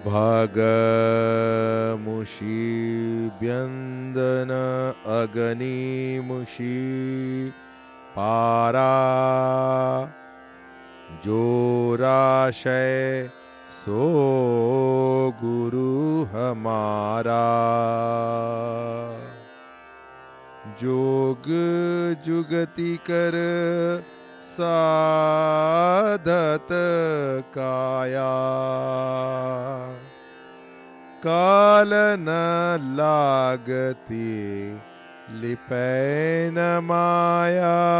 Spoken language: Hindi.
भगमुषि व्यन्दन अग्निमुषि पारा जोराशय सो गुरु हमारा। जोग जुगति कर साधत काया, काल न लागती लिपै न माया।